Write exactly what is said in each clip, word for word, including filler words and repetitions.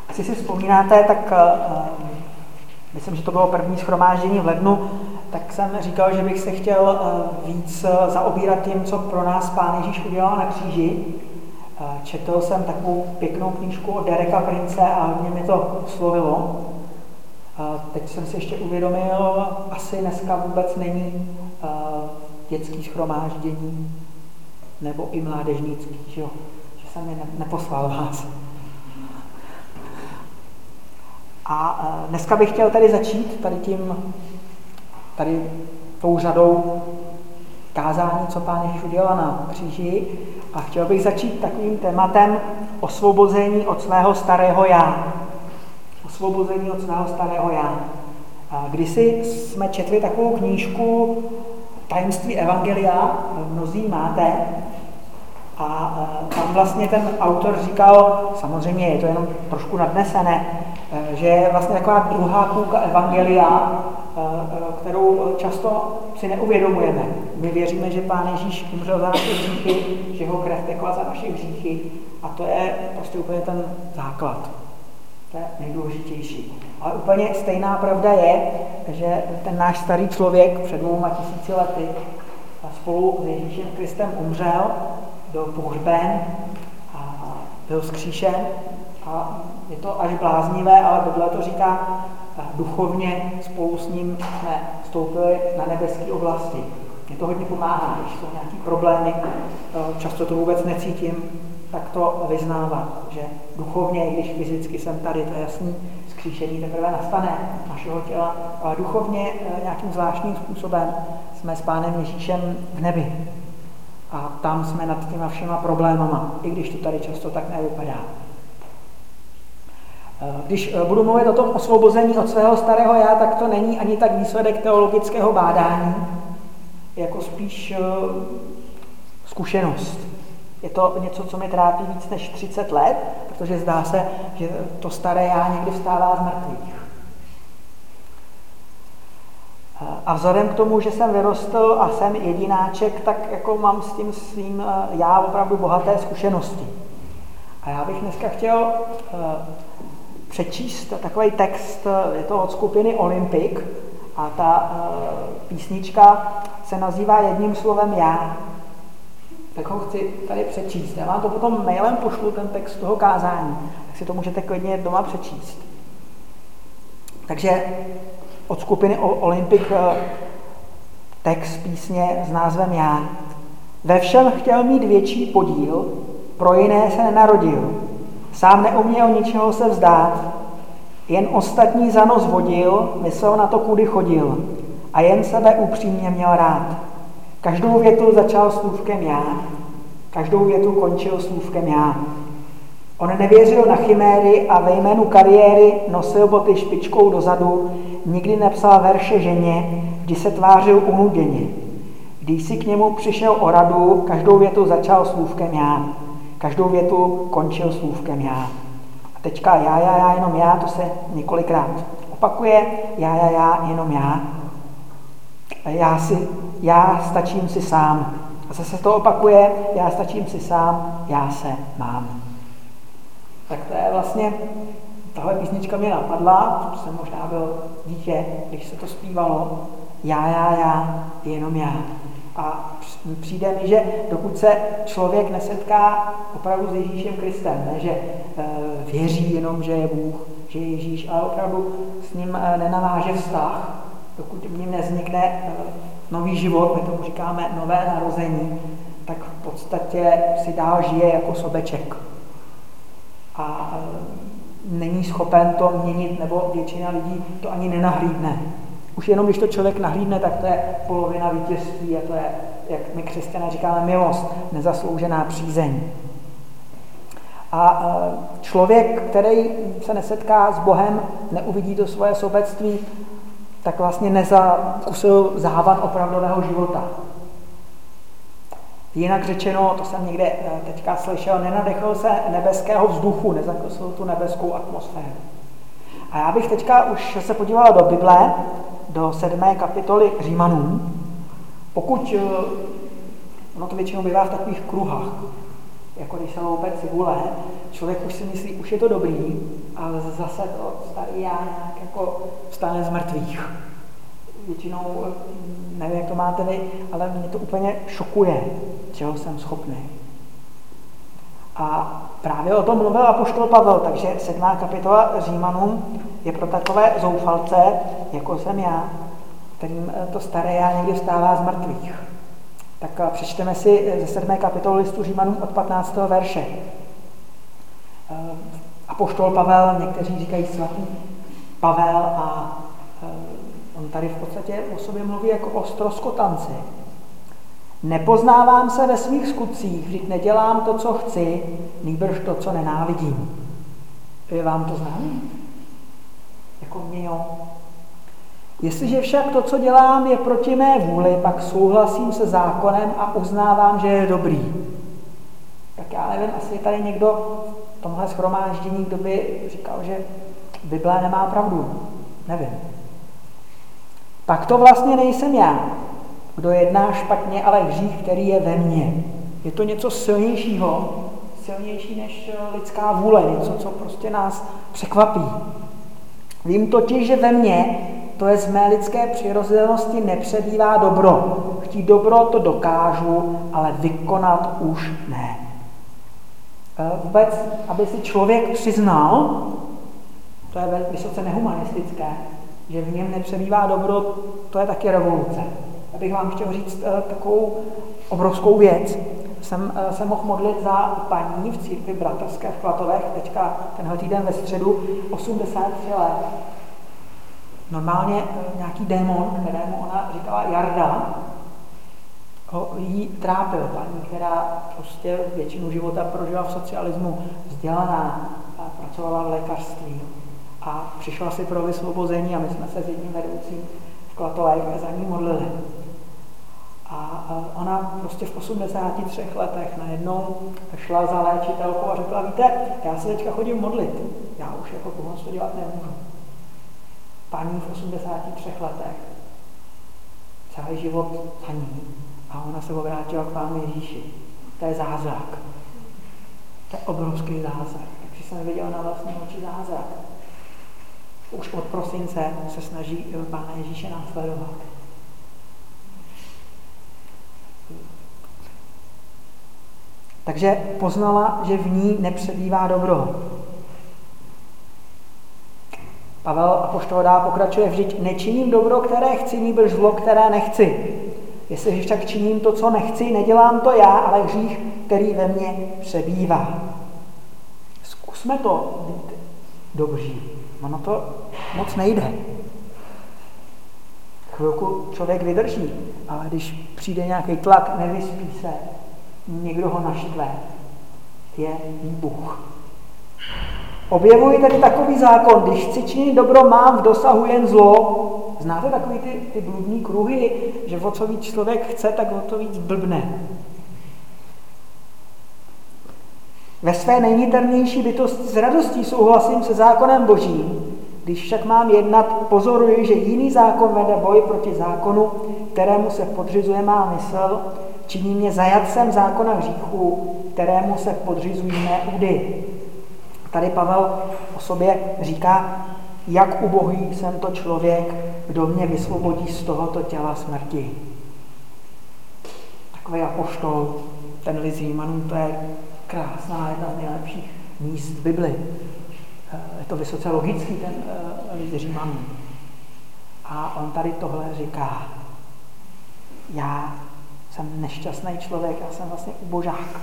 Asi si vzpomínáte, tak uh, myslím, že to bylo první shromáždění v lednu, tak jsem říkal, že bych se chtěl uh, víc uh, zaobírat tím, co pro nás Pán Ježíš udělal na kříži. Uh, četl jsem takovou pěknou knížku od Dereka Prince a hodně mi to oslovilo. Uh, teď jsem si ještě uvědomil, asi dneska vůbec není uh, dětský shromáždění nebo i mládežnický, že, jo? Že jsem je ne- neposlal vás. A dneska bych chtěl tady začít tady tím, tady tou řadou kázání, co Pán Ježíš udělal na kříži, a chtěl bych začít takovým tématem osvobození od svého starého já. Osvobození od svého starého já. Kdysi jsme četli takovou knížku Tajemství evangelia, mnozí máte, a tam vlastně ten autor říkal, samozřejmě je to jenom trošku nadnesené, že je vlastně taková druhá půlka evangelia, kterou často si neuvědomujeme. My věříme, že Pán Ježíš umřel za naše hříchy, že jeho krev tekla za naše hříchy, a to je prostě úplně ten základ. To je nejdůležitější. Ale úplně stejná pravda je, že ten náš starý člověk před dvouma tisíci lety spolu s Ježíšem Kristem umřel, byl pohřben a byl vzkříšen, a je to až bláznivé, ale Bible to říká, duchovně spolu s ním jsme vstoupili na nebeské oblasti. Mě to hodně pomáhá, když jsou nějaké problémy, často to vůbec necítím, tak to vyznávat, že duchovně, i když fyzicky jsem tady, to je jasný, vzkříšení teprve nastane našeho těla, ale duchovně nějakým zvláštním způsobem jsme s Pánem Ježíšem v nebi. A tam jsme nad těma všema problémama, i když to tady často tak nevypadá. Když budu mluvit o tom osvobození od svého starého já, tak to není ani tak výsledek teologického bádání, jako spíš zkušenost. Je to něco, co mi trápí víc než třicet let, protože zdá se, že to staré já někdy vstává z mrtvých. A vzhledem k tomu, že jsem vyrostl a jsem jedináček, tak jako mám s tím svým já opravdu bohaté zkušenosti. A já bych dneska chtěl uh, přečíst takový text, je to od skupiny Olympic, a ta uh, písnička se nazývá jedním slovem já. Tak ho chci tady přečíst. Já vám to potom mailem pošlu, ten text toho kázání, tak si to můžete klidně doma přečíst. Takže od skupiny Olympic text písně s názvem Já. Ve všem chtěl mít větší podíl, pro jiné se nenarodil. Sám neuměl ničeho se vzdát, jen ostatní za nos vodil, myslel na to, kudy chodil, a jen sebe upřímně měl rád. Každou větu začal slůvkem já, každou větu končil slůvkem já. On nevěřil na chiméry a ve jménu kariéry nosil boty špičkou dozadu, nikdy nepsal verše ženě, vždy se tvářil unuděně. Když si k němu přišel o radu, každou větu začal slůvkem já, každou větu končil slůvkem já. A teďka já, já, já, jenom já, to se několikrát opakuje, já, já, já, jenom já. Já si, já stačím si sám. A zase to opakuje, já stačím si sám, já se mám. Tak to je vlastně, tahle písnička mě napadla, protože jsem možná byl dítě, když se to zpívalo, já, já, já, jenom já. A přijde mi, že dokud se člověk nesetká opravdu s Ježíšem Kristem, ne, že e, věří jenom, že je Bůh, že je Ježíš, ale opravdu s ním e, nenaváže vztah, dokud v ním nevznikne e, nový život, my tomu říkáme nové narození, tak v podstatě si dál žije jako sobeček. A e, není schopen to měnit, nebo většina lidí to ani nenahlídne. Už jenom když to člověk nahlídne, tak to je polovina vítězství a to je, jak my křesťané říkáme, milost, nezasloužená přízeň. A e, člověk, který se nesetká s Bohem, neuvidí to svoje sobectví, tak vlastně nezakusil závan opravdového života. Jinak řečeno, to jsem někde teďka slyšel, nenadechl se nebeského vzduchu, nezakusil tu nebeskou atmosféru. A já bych teďka už se podíval do Bible, do sedmé kapitoly Římanům. Pokud, ono to většinou bývá v takových kruhách, jako když se loupe cibule, člověk už si myslí, už je to dobrý, ale zase to starý já nějak jako vstane z mrtvých. Většinou, nevím, jak to máte vy, ale mě to úplně šokuje, čeho jsem schopný. A právě o tom mluvil apoštol Pavel, takže sedmá kapitola Římanům je pro takové zoufalce, jako jsem já, kterým to staré já někdy vstává z mrtvých. Tak přečteme si ze sedmé kapitoly listu Římanům od patnáctého verše. Apoštol Pavel, někteří říkají svatý Pavel, a on tady v podstatě o sobě mluví jako o ztroskotanci. Nepoznávám se ve svých skutcích, vždyť nedělám to, co chci, nýbrž to, co nenávidím. Je vám to známé? Jako mě jo. Jestliže však to, co dělám, je proti mé vůli, pak souhlasím se zákonem a uznávám, že je dobrý. Tak já nevím, asi je tady někdo v tomhle shromáždění, kdo by říkal, že Bible nemá pravdu. Nevím. Pak to vlastně nejsem já, kdo jedná špatně, ale hřích, který je ve mně. Je to něco silnějšího, silnější než lidská vůle, něco, co prostě nás překvapí. Vím totiž, že ve mně, to je z mé lidské přirozenosti, nepřebývá dobro. Chtít dobro to dokážu, ale vykonat už ne. Vůbec, aby si člověk přiznal, to je vysoce nehumanistické, že v něm nepřebývá dobro, to je taky revoluce. Abych vám chtěl říct takovou obrovskou věc. Jsem se mohl modlit za paní v církvi bratrské v Klatovech, teďka tenhle týden ve středu, osmdesát tři let. Normálně nějaký démon, kterému ona říkala Jarda, ho, jí trápil. Paní, která prostě většinu života prožila v socialismu, vzdělaná, pracovala v lékařství a přišla si pro vysvobození a my jsme se s jedním vedoucím v Klatovech za ní modlili. A ona prostě v osmdesáti třech letech najednou šla za léčitelkou a řekla, víte, já se teďka chodím modlit, já už jako pomoc to dělat nemůžu. Paní v osmdesáti třech letech, celý život za ní, a ona se obrátila k Pánu Ježíši. To je zázrak. To je obrovský zázrak. Takže jsem viděl na vlastní oči zázrak. Už od prosince se snaží Pána Ježíše následovat. Takže poznala, že v ní nepřebývá dobro. Pavel apoštol dál pokračuje, vždyť nečiním dobro, které chci, nýbrž zlo, které nechci. Jestliže však činím to, co nechci, nedělám to já, ale hřích, který ve mně přebývá. Zkusme to být dobří. Ono to moc nejde. Chvilku člověk vydrží, ale když přijde nějaký tlak, nevyspí se, někdo ho naštve, je Bůh. Objevuji tedy takový zákon, když chci činit dobro, mám v dosahu jen zlo. Znáte takový ty, ty bludný kruhy, že o co víc člověk chce, tak o to víc blbne. Ve své nejniternější bytosti s radostí souhlasím se zákonem Božím, když však mám jednat, pozoruji, že jiný zákon vede boj proti zákonu, kterému se podřizuje má mysl, činí mě zajatcem zákona hříchu, kterému se podřizují mé údy. Tady Pavel o sobě říká, jak ubohý jsem to člověk, kdo mě vysvobodí z tohoto těla smrti. Takový apoštol, ten list Římanům, to je krásná, jedna z nejlepších míst v Bibli. Je to vysoce logický, ten list Římanům. A on tady tohle říká. Já jsem nešťastný člověk, já jsem vlastně ubožák.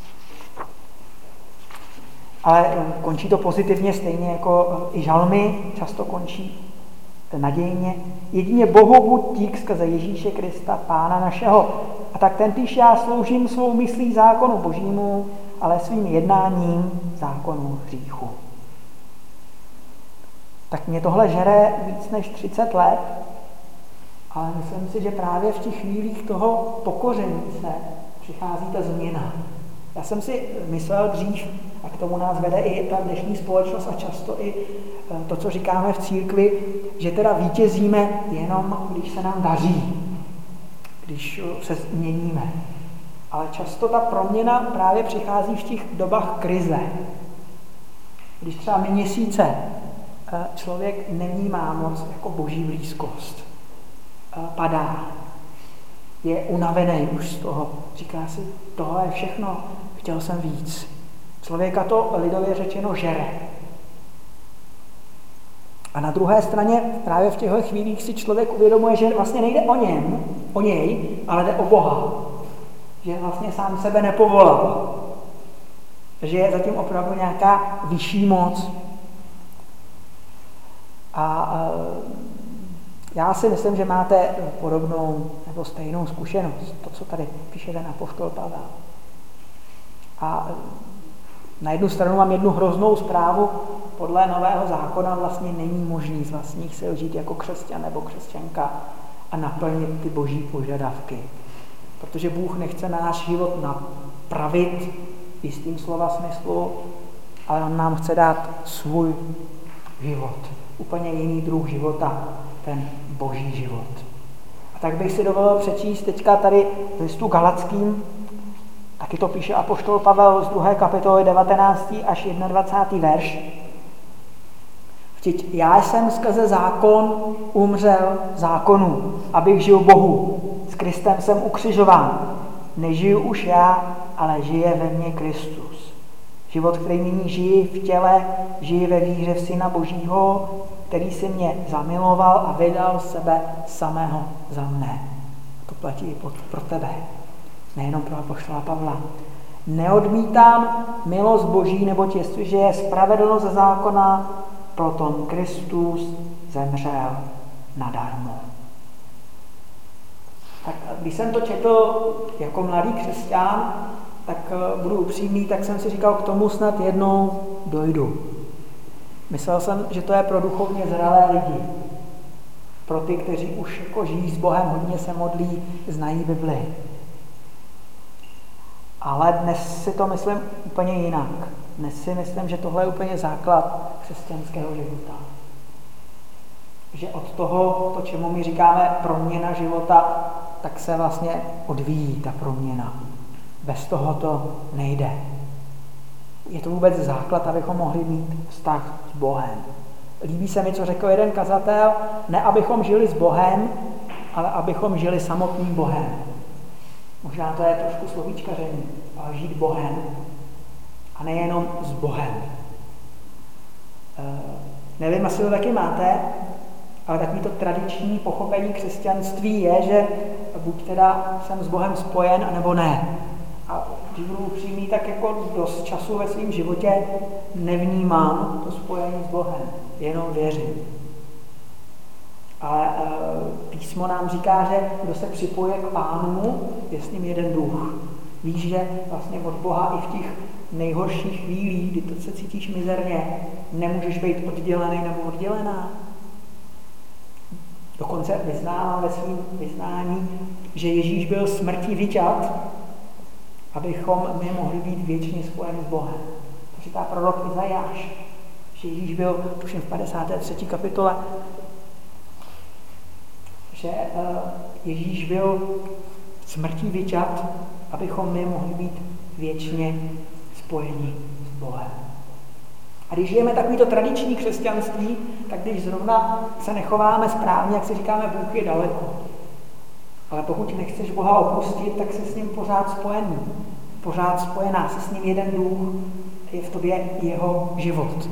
Ale končí to pozitivně, stejně jako i žalmy často končí nadějně. Jedině Bohu buď dík skrze Ježíše Krista, Pána našeho. A tak ten píš, já sloužím svou myslí zákonu Božímu, ale svým jednáním zákonu hříchu. Tak mě tohle žere víc než třicet let, ale myslím si, že právě v těch chvílích toho pokoření se přichází ta změna. Já jsem si myslel dřív, a k tomu nás vede i ta dnešní společnost a často i to, co říkáme v církvi, že teda vítězíme jenom, když se nám daří, když se změníme. Ale často ta proměna právě přichází v těch dobách krize. Když třeba měsíce člověk nevnímá moc jako boží blízkost, padá, je unavený už z toho, říká si, tohle je všechno, chtěl jsem víc. Člověka to lidově řečeno žere. A na druhé straně právě v těchto chvílích si člověk uvědomuje, že vlastně nejde o něm, o něj, ale jde o Boha. Že vlastně sám sebe nepovolal. Že je zatím opravdu nějaká vyšší moc. A já si myslím, že máte podobnou nebo stejnou zkušenost, to, co tady píše ten apoštol Pavel. A na jednu stranu mám jednu hroznou zprávu, podle Nového zákona vlastně není možný z vlastních sil žít jako křesťan nebo křesťanka a naplnit ty boží požadavky. Protože Bůh nechce náš život napravit v jistým slova smyslu, ale on nám chce dát svůj život. Úplně jiný druh života, ten boží život. A tak bych si dovolil přečíst teďka tady v listu Galackým, taky to píše apoštol Pavel z druhé kapitoly devatenáctý až dvacátý první verš. Vždyť já jsem skrze zákon umřel zákonu, abych žil Bohu. S Kristem jsem ukřižován. Nežiju už já, ale žije ve mně Kristus. Život, který nyní žiji v těle, žiji ve víře v Syna Božího, který si mě zamiloval a vydal sebe samého za mne. To platí i pro tebe, nejenom pro apoštola Pavla. Neodmítám milost Boží, neboť jestliže je spravedlnost ze zákona, proto Kristus zemřel nadarmo. Tak když jsem to četl jako mladý křesťan, tak budu upřímný, tak jsem si říkal, k tomu snad jednou dojdu. Myslel jsem, že to je pro duchovně zralé lidi. Pro ty, kteří už jako žijí s Bohem, hodně se modlí, znají Bibli. Ale dnes si to myslím úplně jinak. Dnes si myslím, že tohle je úplně základ křesťanského života. Že od toho, to, čemu my říkáme proměna života, tak se vlastně odvíjí ta proměna. Bez toho to nejde. Je to vůbec základ, abychom mohli mít vztah s Bohem. Líbí se mi, co řekl jeden kazatel, ne abychom žili s Bohem, ale abychom žili samotným Bohem. Možná to je trošku slovíčkaření, ale žít Bohem a nejenom s Bohem. E, nevím, jestli to taky máte, ale takový to tradiční pochopení křesťanství je, že buď teda jsem s Bohem spojen, anebo ne. A když budu upřímný, tak jako dost času ve svém životě nevnímám to spojení s Bohem, jenom věřím. Ale e, písmo nám říká, že kdo se připojuje k Pánu, je s ním jeden duch. Víš, že vlastně od Boha i v těch nejhorších chvílích, kdy to se cítíš mizerně, nemůžeš být oddělený nebo oddělená. Dokonce vyznávám ve svém vyznání, že Ježíš byl smrtí vyťat, abychom my mohli být věčně spojeni s Bohem. To říká prorok Izajáš, že Ježíš byl, tuším v padesáté třetí kapitole, že Ježíš byl smrtí vyťat, abychom my mohli být věčně spojeni s Bohem. A když žijeme takovýto tradiční křesťanství, tak když zrovna se nechováme správně, jak si říkáme, Bůh je daleko. Ale pokud nechceš Boha opustit, tak se s ním pořád spojený. Pořád spojená, se s ním jeden duch, je v tobě jeho život.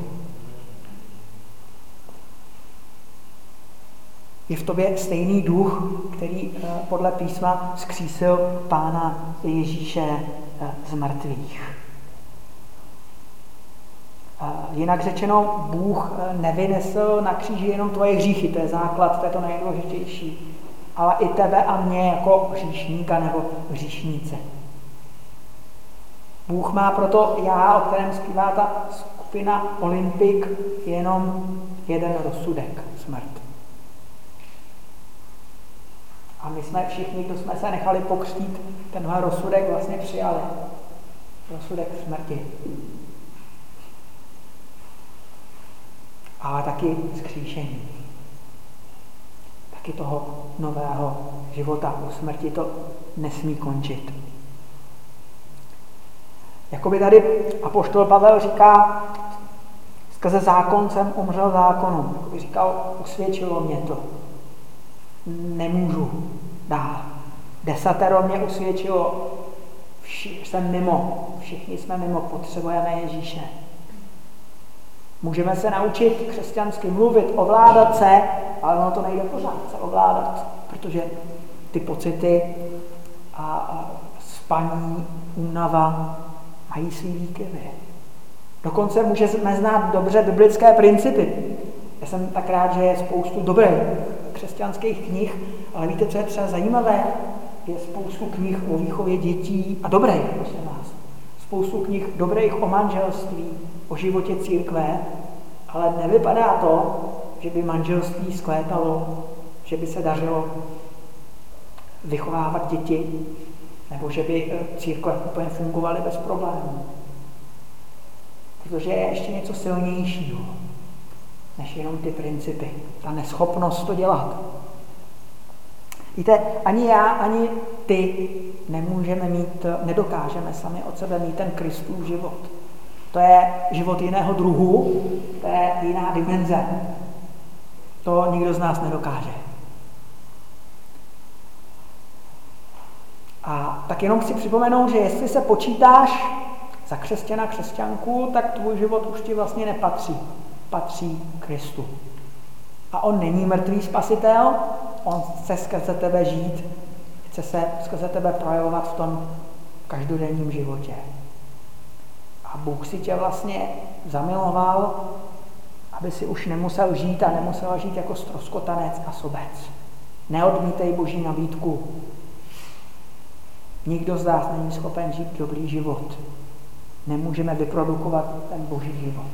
Je v tobě stejný duch, který podle písma vzkřísil Pána Ježíše z mrtvých. Jinak řečeno, Bůh nevynesl na kříži jenom tvoje hříchy, to je základ, to je to nejdůležitější, ale i tebe a mě jako hříšníka nebo hříšnice. Bůh má proto já, o kterém zpívá ta skupina Olympik, jenom jeden rozsudek, smrt. A my jsme všichni, kdo jsme se nechali pokřtít, tenhle rozsudek vlastně přijali. Rozsudek smrti. Ale taky vzkříšení. Taky toho nového života. U smrti to nesmí končit. Jakoby tady apoštol Pavel říká, skrze zákon jsem umřel zákonu. Jakoby říkal, usvědčilo mě to. Nemůžu dál. Desatero mě usvědčilo, vši, jsem mimo, všichni jsme mimo, potřebujeme Ježíše. Můžeme se naučit křesťansky mluvit, ovládat se, ale ono to nejde pořád se ovládat, protože ty pocity a, a spaní, únava mají svý výkyvy. Dokonce můžeme znát dobře biblické principy. Já jsem tak rád, že je spoustu dobrých křesťanských knih, ale víte, co je třeba zajímavé? Je spoustu knih o výchově dětí a dobrých, prosím vás. Spoustu knih dobrých o manželství, o životě církve, ale nevypadá to, že by manželství skvétalo, že by se dařilo vychovávat děti, nebo že by církve úplně fungovaly bez problémů. Protože je ještě něco silnějšího, než jenom ty principy, ta neschopnost to dělat. Víte, ani já, ani ty nemůžeme mít, nedokážeme sami od sebe mít ten Kristův život. To je život jiného druhu, to je jiná dimenze. To nikdo z nás nedokáže. A tak jenom chci připomenout, že jestli se počítáš za křesťana, křesťanku, tak tvůj život už ti vlastně nepatří. Patří Kristu. A on není mrtvý spasitel, on chce skrze tebe žít, chce se skrze tebe projevovat v tom každodenním životě. A Bůh si tě vlastně zamiloval, aby si už nemusel žít a nemusel žít jako ztroskotanec a sobec. Neodmítej Boží nabídku. Nikdo z nás není schopen žít dobrý život. Nemůžeme vyprodukovat ten Boží život.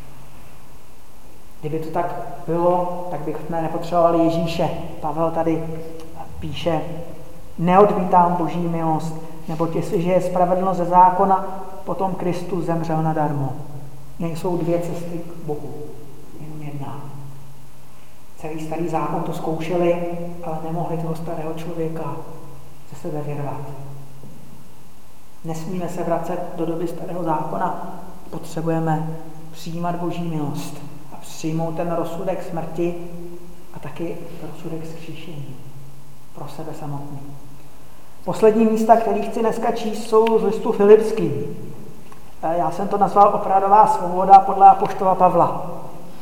Kdyby to tak bylo, tak bychom nepotřebovali Ježíše. Pavel tady píše, neodmítám Boží milost, neboť jestliže je spravedlnost ze zákona, potom Kristus zemřel nadarmo. Nejsou dvě cesty k Bohu, jenom jedna. Celý starý zákon to zkoušeli, ale nemohli toho starého člověka ze sebe vyrvat. Nesmíme se vracet do doby starého zákona, potřebujeme přijímat Boží milost a přijmout ten rozsudek smrti a taky rozsudek vzkříšení pro sebe samotný. Poslední místa, které chci dneska číst, jsou z listu Filipským. Já jsem to nazval opravdová svoboda podle apoštola Pavla.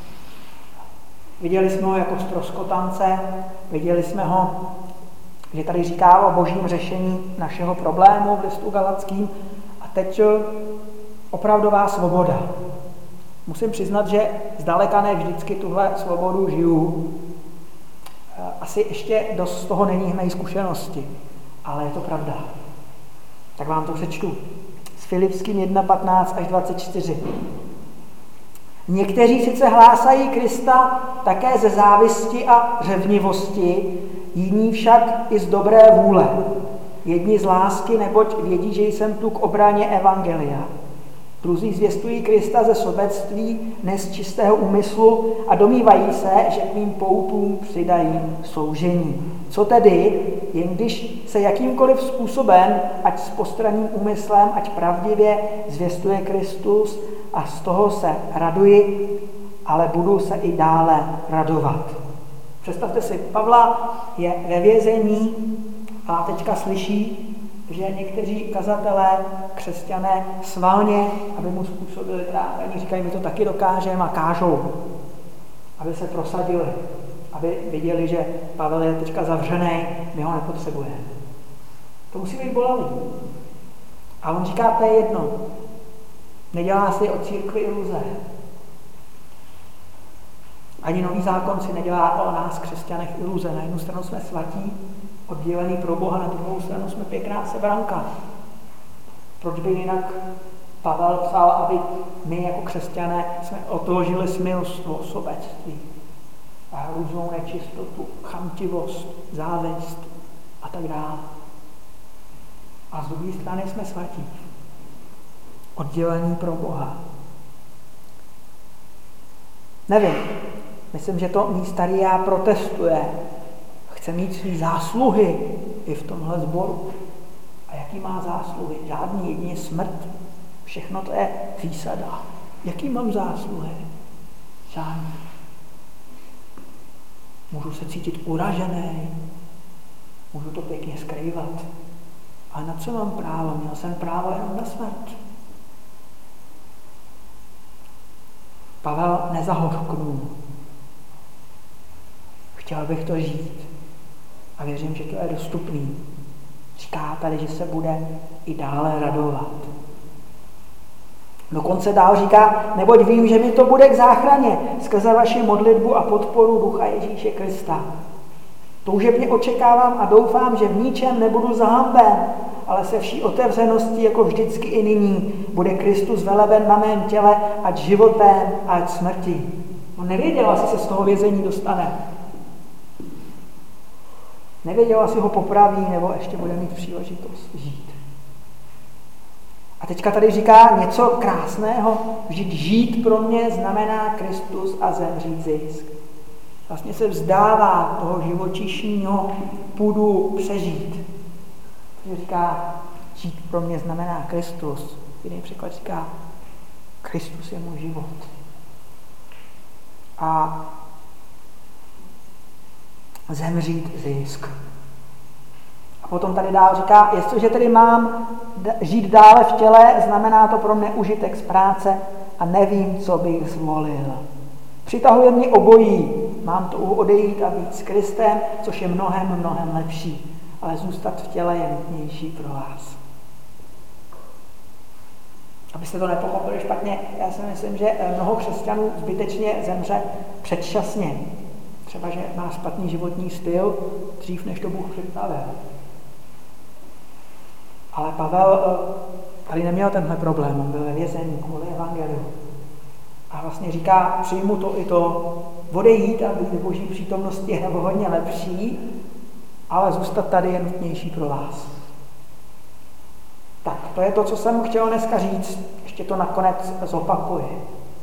Viděli jsme ho jako ztroskotance, viděli jsme ho, že tady říká o božím řešení našeho problému v listu Galatským a teď opravdová svoboda. Musím přiznat, že zdaleka ne vždycky tuhle svobodu žiju. Asi ještě dost z toho není v mé zkušenosti, ale je to pravda. Tak vám to přečtu. S Filipským jedna patnáct až dvacet čtyři. Někteří sice hlásají Krista také ze závisti a řevnivosti, jiní však i z dobré vůle. Jedni z lásky, neboť vědí, že jsem tu k obraně evangelia. Druzí zvěstují Krista ze sobectví, ne z čistého úmyslu a domývají se, že k mým poutům přidají soužení. Co tedy, jen když se jakýmkoliv způsobem, ať s postranním úmyslem, ať pravdivě zvěstuje Kristus a z toho se raduji, ale budu se i dále radovat. Představte si, Pavla je ve vězení a teďka slyší, že někteří kazatelé, křesťané svalně, aby mu způsobili trápení, říkají, my to taky dokážeme a kážou, aby se prosadili, aby viděli, že Pavel je teďka zavřený, my ho nepotřebujeme. To musí být bolavý. A on říká, to je jedno, nedělá si o církvi iluze. Ani nový zákon si nedělá o nás, křesťanech, iluze. Na jednu stranu jsme svatí, oddělený pro Boha, na druhou stranu jsme pěkná sebranka. Proč by jinak Pavel psal, aby my jako křesťané jsme odložili smilstvo, sobectví a různou nečistotu, chamtivost, závist a tak dále. A z druhé strany jsme svatí, oddělení pro Boha. Nevím, myslím, že to mý starý já protestuje. Chce mít svý zásluhy i v tomhle sboru. A jaký má zásluhy? Žádný, jedině smrt. Všechno to je výsada. Jaký mám zásluhy? Žádný. Můžu se cítit uražený, můžu to pěkně skrývat. A na co mám právo? Měl jsem právo jenom na smrt. Pavel nezahořknul. Chtěl bych to žít. A věřím, že to je dostupný. Říká tady, že se bude i dále radovat. Dokonce dál říká, neboť vím, že mi to bude k záchraně skrze vaši modlitbu a podporu Ducha Ježíše Krista. Toužebně očekávám a doufám, že v ničem nebudu zahamben, ale se vší otevřeností, jako vždycky i nyní, bude Kristus veleben na mém těle, ať životem, ať smrti. On nevěděl, jestli se z toho vězení dostane. Nevěděl, jestli ho popraví, nebo ještě bude mít příležitost žít. A teďka tady říká něco krásného, že žít pro mě znamená Kristus a zemřít zisk. Vlastně se vzdává toho živočišního půdu přežít. Takže říká, žít pro mě znamená Kristus. Jiný překlad říká, Kristus je můj život. A zemřít zisk. A potom tady dál říká, jestliže tedy mám žít dále v těle, znamená to pro mě užitek z práce a nevím, co bych zvolil. Přitahuje mě obojí. Mám to odejít a být s Kristem, což je mnohem, mnohem lepší. Ale zůstat v těle je nutnější pro vás. Abyste to nepochopili špatně, já si myslím, že mnoho křesťanů zbytečně zemře předčasně. Třeba, že má špatný životní styl dřív, než to Bůh připravil. Ale Pavel tady neměl tenhle problém, on byl ve vězení kvůli evangeliu. A vlastně říká, přijmu to i to, odejít a být v Boží přítomnosti je nebo hodně lepší, ale zůstat tady je nutnější pro vás. Tak, to je to, co jsem chtěl dneska říct. Ještě to nakonec zopakuji.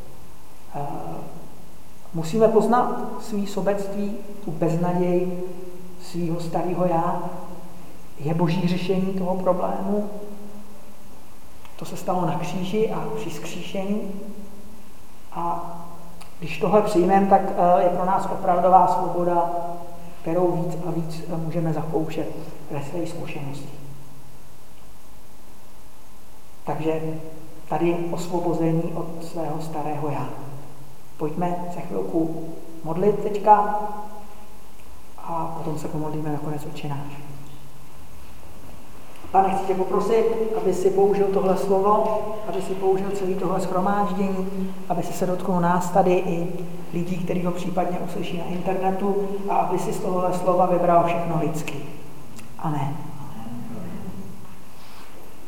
Musíme poznat svý sobectví, tu beznaději svýho starého já. Je Boží řešení toho problému. To se stalo na kříži a při vzkříšení. A když tohle přijmeme, tak je pro nás opravdová svoboda, kterou víc a víc můžeme zakoušet ve své zkušenosti. Takže tady osvobození od svého starého já. Pojďme se chvilku modlit teďka a potom se pomodlíme nakonec Otče náš. Pane, chci tě poprosit, aby si použil tohle slovo, aby si použil celý tohle shromáždění, aby si se dotknul nás tady i lidí, kteří ho případně uslyší na internetu a aby si z tohohle slova vybral všechno lidsky. Amen.